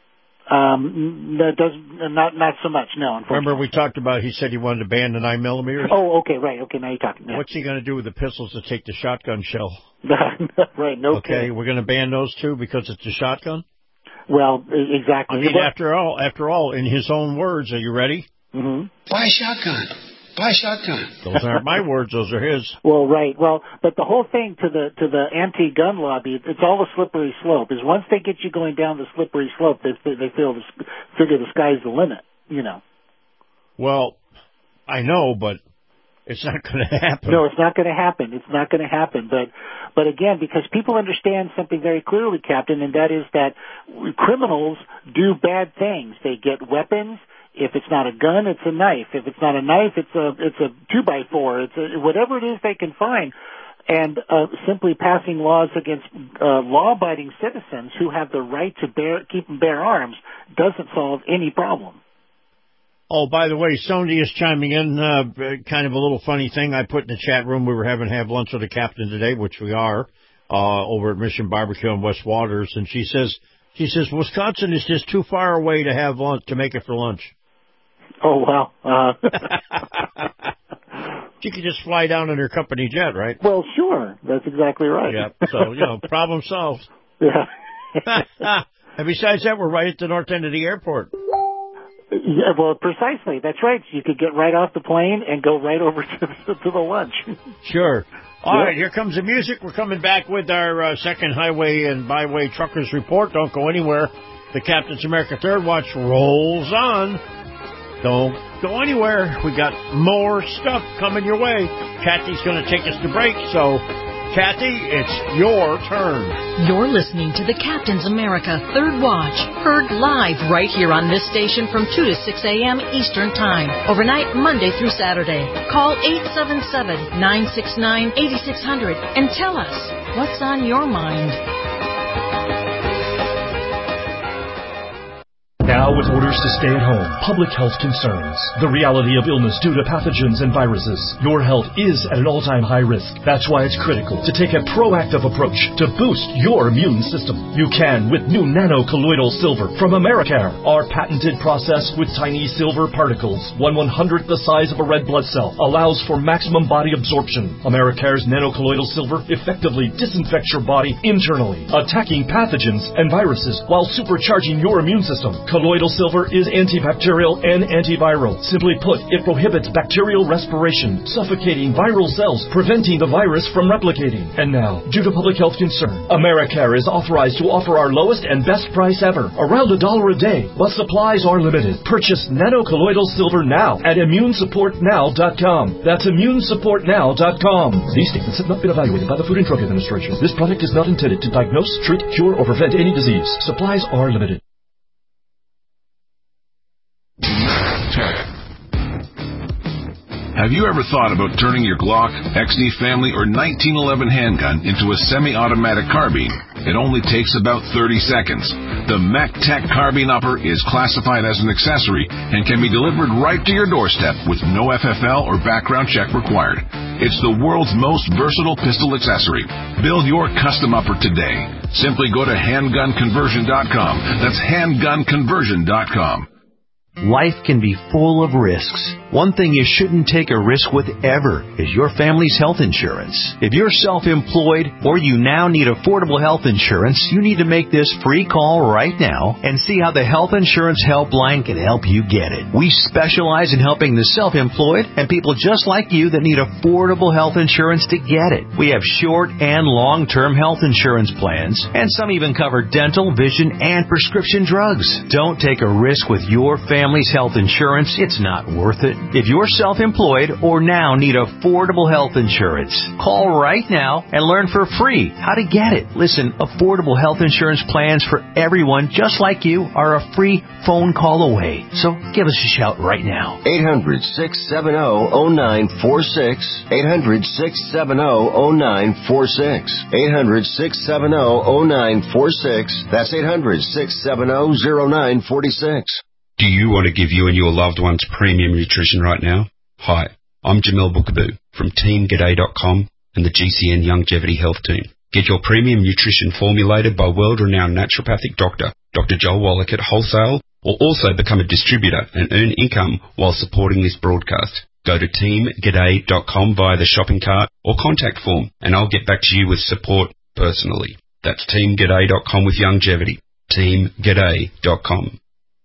Um, that doesn't not not so much. No, unfortunately. Remember we talked about? He said he wanted to ban the nine millimeters. Oh, okay, right. Okay, now you're talking. Yeah. What's he going to do with the pistols that take the shotgun shell? Right. No. Okay, kidding. We're going to ban those too because it's a shotgun. Well, exactly. I mean, after all, after all, in his own words, are you ready? Mm-hmm. Buy a shotgun. Buy a shotgun. Those aren't my words; those are his. Well, right. Well, but the whole thing to the to the anti-gun lobby, it's all a slippery slope. Is once they get you going down the slippery slope, they they feel the, figure the sky's the limit. You know. Well, I know, but it's not going to happen. No, it's not going to happen. It's not going to happen. But but again, because people understand something very clearly, Captain, and that is that criminals do bad things. They get weapons. If it's not a gun, it's a knife. If it's not a knife, it's a it's a two by four. It's a, whatever it is they can find. And uh, simply passing laws against uh, law-abiding citizens who have the right to bear keep and bear arms doesn't solve any problem. Oh, by the way, Sondy is chiming in. Uh, kind of a little funny thing I put in the chat room. We were having to have lunch with the captain today, which we are uh, over at Mission Barbecue in West Waters, and she says she says Wisconsin is just too far away to have lunch to make it for lunch. Oh, wow. Uh, she could just fly down in her company jet, right? Well, sure. That's exactly right. Yeah. So, you know, problem solved. Yeah. And besides that, we're right at the north end of the airport. Yeah, well, precisely. That's right. You could get right off the plane and go right over to the, to the lunch. Sure. All yeah. right, here comes the music. We're coming back with our uh, second Highway and Byway Truckers Report. Don't go anywhere. The Captain's America Third Watch rolls on. Don't go anywhere. We got more stuff coming your way. Kathy's going to take us to break, so Kathy, it's your turn. You're listening to the Captain's America Third Watch, heard live right here on this station from two to six a.m. Eastern Time, overnight Monday through Saturday. Call eight seven seven, nine six nine, eight six zero zero and tell us what's on your mind. Now with orders to stay at home, public health concerns, the reality of illness due to pathogens and viruses, your health is at an all-time high risk. That's why it's critical to take a proactive approach to boost your immune system. You can with new nano-colloidal silver from Americare. Our patented process with tiny silver particles, one one-hundredth the size of a red blood cell, allows for maximum body absorption. Americare's nano-colloidal silver effectively disinfects your body internally, attacking pathogens and viruses while supercharging your immune system. Colloidal silver is antibacterial and antiviral. Simply put, it prohibits bacterial respiration, suffocating viral cells, preventing the virus from replicating. And now, due to public health concern, Americare is authorized to offer our lowest and best price ever, around a dollar a day, but supplies are limited. Purchase nano-colloidal silver now at immune support now dot com. That's immune support now dot com. These statements have not been evaluated by the Food and Drug Administration. This product is not intended to diagnose, treat, cure, or prevent any disease. Supplies are limited. Have you ever thought about turning your Glock, X D Family, or nineteen eleven handgun into a semi-automatic carbine? It only takes about thirty seconds. The MacTech Carbine Upper is classified as an accessory and can be delivered right to your doorstep with no F F L or background check required. It's the world's most versatile pistol accessory. Build your custom upper today. Simply go to handgun conversion dot com. That's handgun conversion dot com. Life can be full of risks. One thing you shouldn't take a risk with ever is your family's health insurance. If you're self-employed or you now need affordable health insurance, you need to make this free call right now and see how the Health Insurance Helpline can help you get it. We specialize in helping the self-employed and people just like you that need affordable health insurance to get it. We have short and long-term health insurance plans, and some even cover dental, vision, and prescription drugs. Don't take a risk with your family's health insurance. It's not worth it. If you're self-employed or now need affordable health insurance, call right now and learn for free how to get it. Listen, affordable health insurance plans for everyone just like you are a free phone call away. So give us a shout right now. eight hundred, six seven zero, zero nine four six. eight hundred, six seven zero, zero nine four six. eight hundred, six seven zero, zero nine four six. That's eight hundred, six seven zero, zero nine four six. Do you want to give you and your loved ones premium nutrition right now? Hi, I'm Jamel Bookaboo from Team G'day dot com and the G C N Longevity Health Team. Get your premium nutrition formulated by world-renowned naturopathic doctor, Doctor Joel Wallach at wholesale, or also become a distributor and earn income while supporting this broadcast. Go to Team G'day dot com via the shopping cart or contact form, and I'll get back to you with support personally. That's Team G'day dot com with longevity. Team G'day dot com.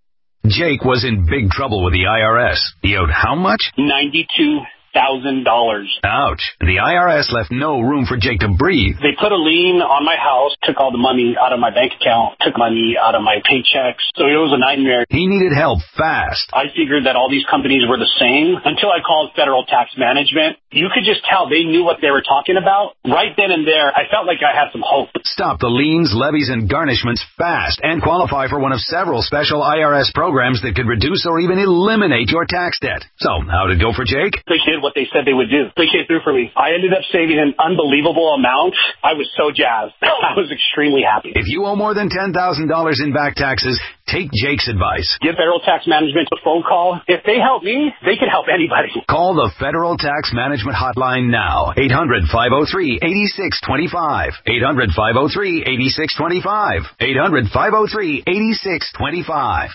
Jake was in big trouble with the I R S. He owed how much? ninety-two thousand dollars. Ouch. The I R S left no room for Jake to breathe. They put a lien on my house, took all the money out of my bank account, took money out of my paychecks. So it was a nightmare. He needed help fast. I figured that all these companies were the same until I called Federal Tax Management. You could just tell they knew what they were talking about. Right then and there, I felt like I had some hope. Stop the liens, levies, and garnishments fast and qualify for one of several special I R S programs that could reduce or even eliminate your tax debt. So, how'd it go for Jake? They did what they said they would do. They came through for me. I ended up saving an unbelievable amount. I was so jazzed. I was extremely happy. If you owe more than ten thousand dollars in back taxes, take Jake's advice. Give Federal Tax Management a phone call. If they help me, they can help anybody. Call the Federal Tax Management Hotline now. eight hundred, five oh three, eight six two five. eight hundred, five oh three, eight six two five. eight hundred, five oh three, eight six two five.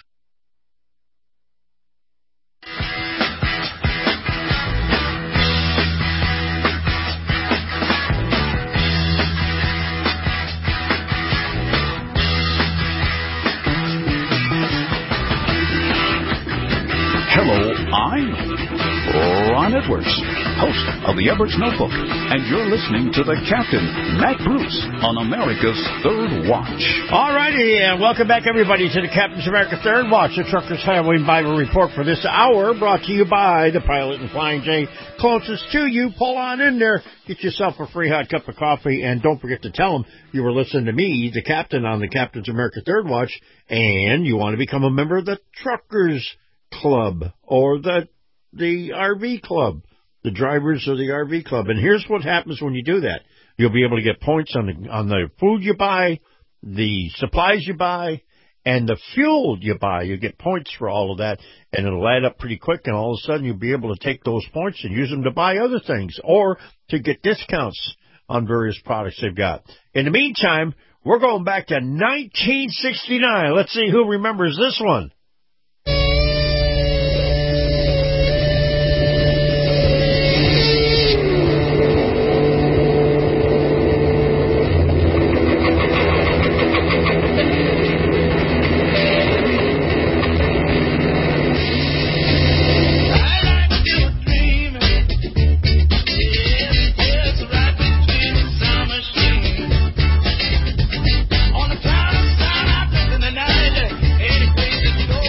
Hello, I'm Ron Edwards, host of the Edwards Notebook, and you're listening to the Captain, Matt Bruce, on America's Third Watch. All righty, and welcome back, everybody, to the Captain's America Third Watch, the Truckers Highway Bible Report for this hour, brought to you by the Pilot and Flying J closest to you. Pull on in there, get yourself a free hot cup of coffee, and don't forget to tell them you were listening to me, the Captain, on the Captain's America Third Watch, and you want to become a member of the Truckers Club or the the R V Club, the drivers of the R V Club. And here's what happens when you do that. You'll be able to get points on the on the food you buy, the supplies you buy, and the fuel you buy. You get points for all of that, and it'll add up pretty quick, and all of a sudden you'll be able to take those points and use them to buy other things or to get discounts on various products they've got. In the meantime, we're going back to nineteen sixty-nine. Let's see who remembers this one. On the cloud of sun, I look in the night, any place to go.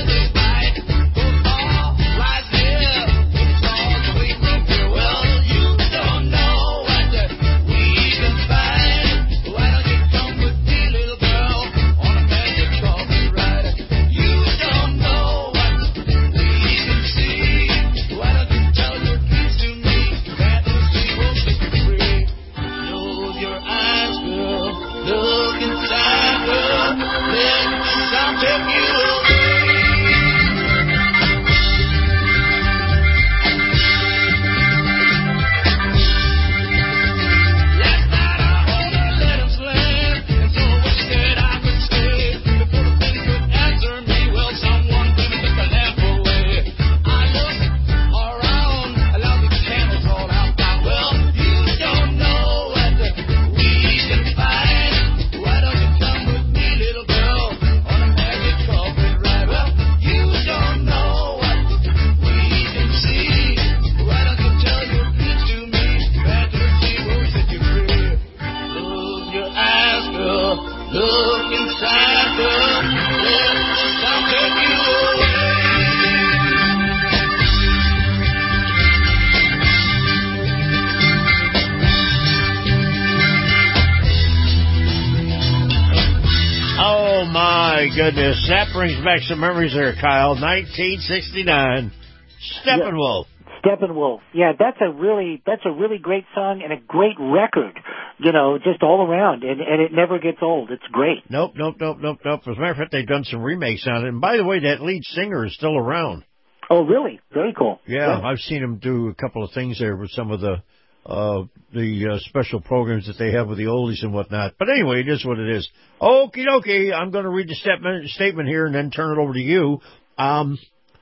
goodness. That brings back some memories there, Kyle. nineteen sixty-nine. Steppenwolf. Yeah. Steppenwolf. Yeah, that's a really that's a really great song and a great record, you know, just all around. And, and it never gets old. It's great. Nope, nope, nope, nope, nope. As a matter of fact, they've done some remakes on it. And by the way, that lead singer is still around. Oh, really? Very cool. Yeah, yeah. I've seen him do a couple of things there with some of the uh the uh, special programs that they have with the oldies and whatnot. But anyway, it is what it is. Okie dokie. I'm going to read the statement, statement here and then turn it over to you. Um,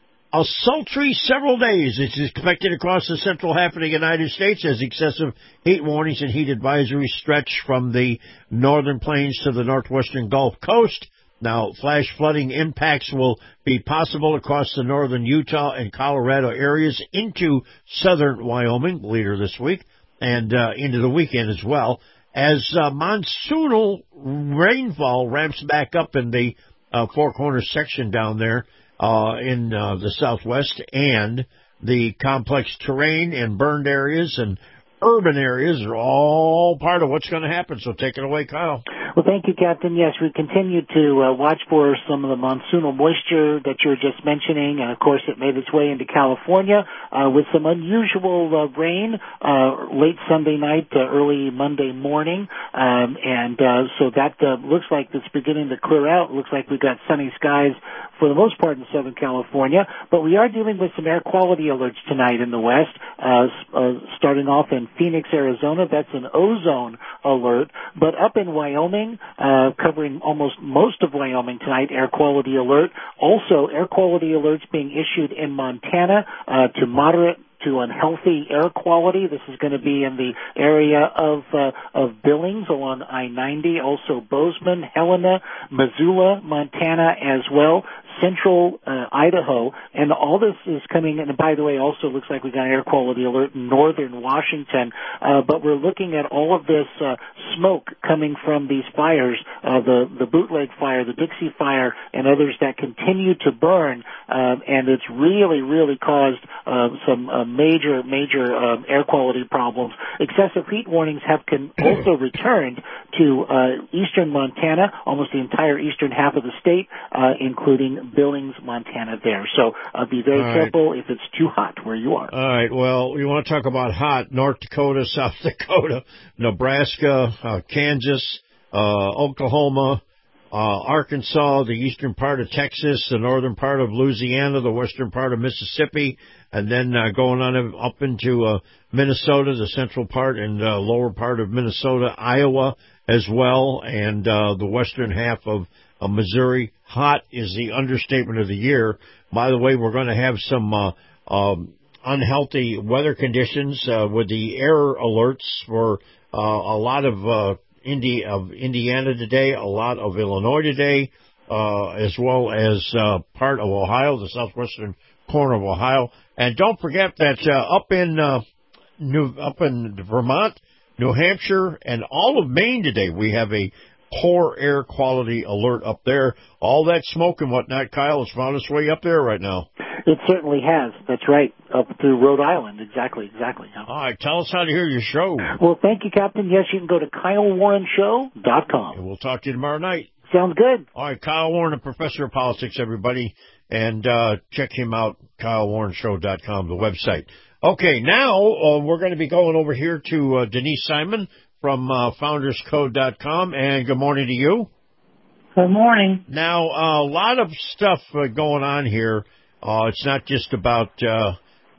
a sultry several days is expected across the central half of the United States as excessive heat warnings and heat advisories stretch from the northern plains to the northwestern Gulf Coast. Now, flash flooding impacts will be possible across the northern Utah and Colorado areas into southern Wyoming later this week and uh, into the weekend as well, as uh, monsoonal rainfall ramps back up in the uh, Four Corners section down there uh, in uh, the southwest, and the complex terrain and burned areas and urban areas are all part of what's going to happen. So take it away, Kyle. Well, thank you, Captain. Yes, we continue to uh, watch for some of the monsoonal moisture that you were just mentioning, and of course it made its way into California uh, with some unusual uh, rain uh, late Sunday night, uh, early Monday morning, um, and uh, so that uh, looks like it's beginning to clear out. It looks like we've got sunny skies for the most part in Southern California, but we are dealing with some air quality alerts tonight in the West, uh, uh, starting off in Phoenix, Arizona. That's an ozone alert, but up in Wyoming, Uh, covering almost most of Wyoming tonight, air quality alert. Also, air quality alerts being issued in Montana uh, to moderate to unhealthy air quality. This is going to be in the area of uh, of Billings along I ninety, also Bozeman, Helena, Missoula, Montana as well, central uh, Idaho, and all this is coming, and by the way, also looks like we got an air quality alert in northern Washington, uh, but we're looking at all of this uh, smoke coming from these fires, uh, the, the bootleg fire, the Dixie fire, and others that continue to burn, uh, and it's really, really caused uh, some uh, major, major uh, air quality problems. Excessive heat warnings have can also returned to uh, eastern Montana, almost the entire eastern half of the state, uh, including Billings, Montana there. So uh, be very All careful right. if it's too hot where you are. All right. Well, you want to talk about hot? North Dakota, South Dakota, Nebraska, uh, Kansas, uh, Oklahoma, uh, Arkansas, the eastern part of Texas, the northern part of Louisiana, the western part of Mississippi, and then uh, going on up into uh, Minnesota, the central part and uh, lower part of Minnesota, Iowa as well, and uh, the western half of uh, Missouri. Hot is the understatement of the year. By the way, we're going to have some uh, um, unhealthy weather conditions uh, with the air alerts for uh, a lot of uh, Indi- of Indiana today, a lot of Illinois today, uh, as well as uh, part of Ohio, the southwestern corner of Ohio. And don't forget that uh, up in uh, New up in Vermont, New Hampshire, and all of Maine today, we have a poor air quality alert up there. All that smoke and whatnot, Kyle, has found its way up there right now. It certainly has. That's right. Up through Rhode Island. Exactly, exactly. All right, tell us how to hear your show. Well, thank you, Captain. Yes, you can go to Kyle Warren Show dot com. And we'll talk to you tomorrow night. Sounds good. All right, Kyle Warren, a professor of politics, everybody. And uh, check him out, Kyle Warren Show dot com, the website. Okay, now uh, we're going to be going over here to uh, Denise Simon from uh, Founders Code dot com, and good morning to you. Good morning. Now, uh, a lot of stuff uh, going on here. Uh, it's not just about uh,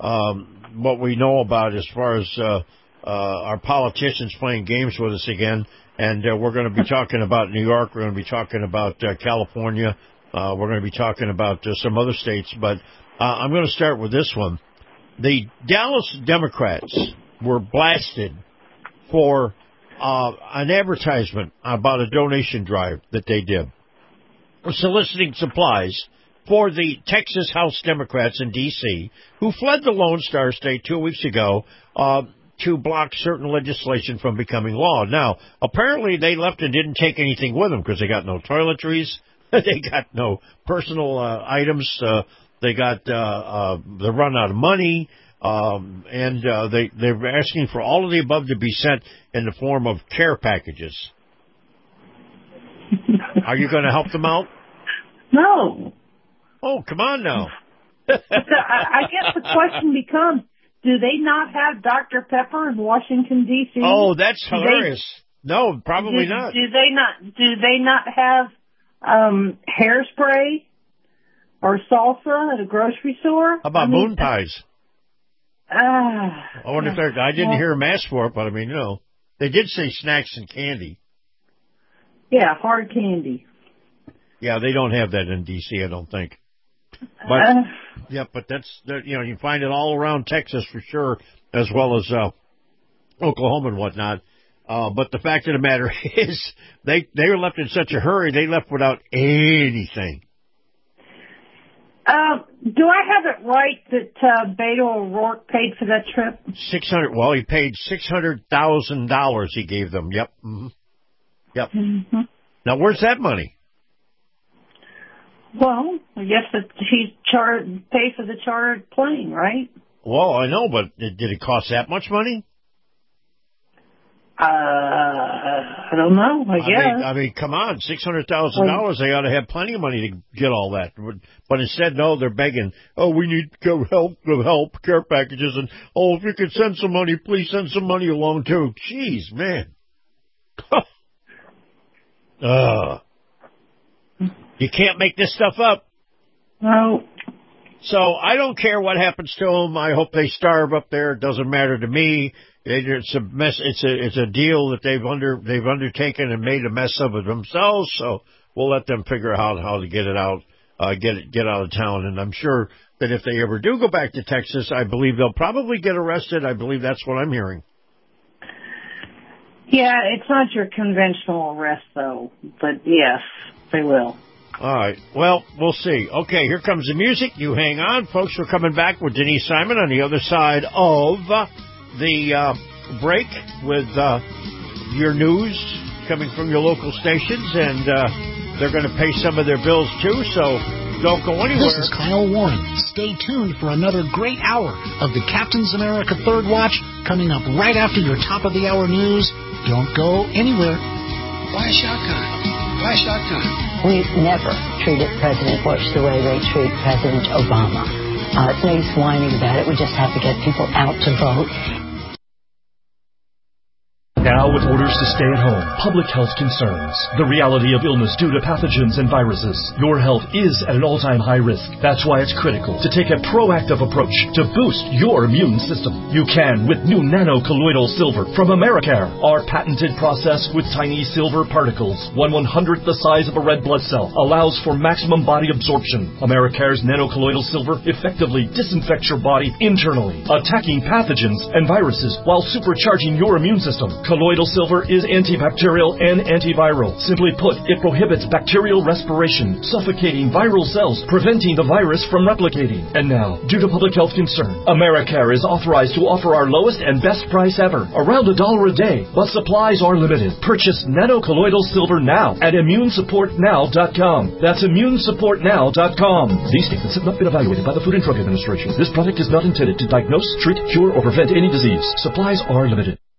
um, what we know about as far as uh, uh, our politicians playing games with us again, and uh, we're going to be talking about New York, we're going to be talking about uh, California, uh, we're going to be talking about uh, some other states, but uh, I'm going to start with this one. The Dallas Democrats were blasted for Uh, an advertisement about a donation drive that they did, soliciting supplies for the Texas House Democrats in D C who fled the Lone Star State two weeks ago uh, to block certain legislation from becoming law. Now, apparently they left and didn't take anything with them because they got no toiletries, they got no personal uh, items, uh, they got uh, uh, they run out of money. Um, and uh, they, they're asking for all of the above to be sent in the form of care packages. Are you going to help them out? No. Oh, come on now. So I, I guess the question becomes, do they not have Doctor Pepper in Washington, D C? Oh, that's do hilarious. They, no, probably do, not. Do they not? Do they not have um, hairspray or salsa at a grocery store? How about I mean, moon pies? Uh, I wonder if they're, I didn't well, hear them ask for it, but I mean, you know, they did say snacks and candy. Yeah, hard candy. Yeah, they don't have that in D C, I don't think. But uh, yeah, but that's you know you find it all around Texas for sure, as well as uh, Oklahoma and whatnot. Uh, but the fact of the matter is, they they were left in such a hurry. They left without anything. Uh, do I have it right that uh, Beto O'Rourke paid for that trip? Six hundred. Well, he paid six hundred thousand dollars. He gave them. Yep. Mm-hmm. Yep. Mm-hmm. Now, where's that money? Well, I guess that he chartered, pay for the chartered plane, right? Well, I know, but did it cost that much money? Uh, I don't know. I, I guess. Mean, I mean, come on, six hundred thousand dollars. They ought to have plenty of money to get all that. But instead, no, they're begging. Oh, we need help, help, care packages, and oh, if you could send some money, please send some money along too. Jeez, man. uh. You can't make this stuff up. No. So I don't care what happens to them. I hope they starve up there. It doesn't matter to me. It's a mess. It's a it's a deal that they've under they've undertaken and made a mess of it themselves. So we'll let them figure out how to get it out, uh, get it get out of town. And I'm sure that if they ever do go back to Texas, I believe they'll probably get arrested. I believe that's what I'm hearing. Yeah, it's not your conventional arrest though, but yes, they will. All right. Well, we'll see. Okay, here comes the music. You hang on. Folks, we're coming back with Denise Simon on the other side of uh, the uh, break with uh, your news coming from your local stations, and uh, they're going to pay some of their bills, too, so don't go anywhere. This is Kyle Warren. Stay tuned for another great hour of the Captain's America Third Watch coming up right after your top-of-the-hour news. Don't go anywhere. Buy a shotgun. Buy a shotgun. We've never treated President Bush the way they treat President Obama. Uh, it's no use whining about it. We just have to get people out to vote. Now with orders to stay at home, public health concerns, the reality of illness due to pathogens and viruses, your health is at an all-time high risk. That's why it's critical to take a proactive approach to boost your immune system. You can with new nano-colloidal silver from Americare. Our patented process with tiny silver particles, one one-hundredth the size of a red blood cell, allows for maximum body absorption. Americare's nano-colloidal silver effectively disinfects your body internally, attacking pathogens and viruses while supercharging your immune system. Colloidal silver is antibacterial and antiviral. Simply put, it prohibits bacterial respiration, suffocating viral cells, preventing the virus from replicating. And now, due to public health concern, Americare is authorized to offer our lowest and best price ever, around a dollar a day, but supplies are limited. Purchase nano-colloidal silver now at immune support now dot com. That's immune support now dot com. These statements have not been evaluated by the Food and Drug Administration. This product is not intended to diagnose, treat, cure, or prevent any disease. Supplies are limited.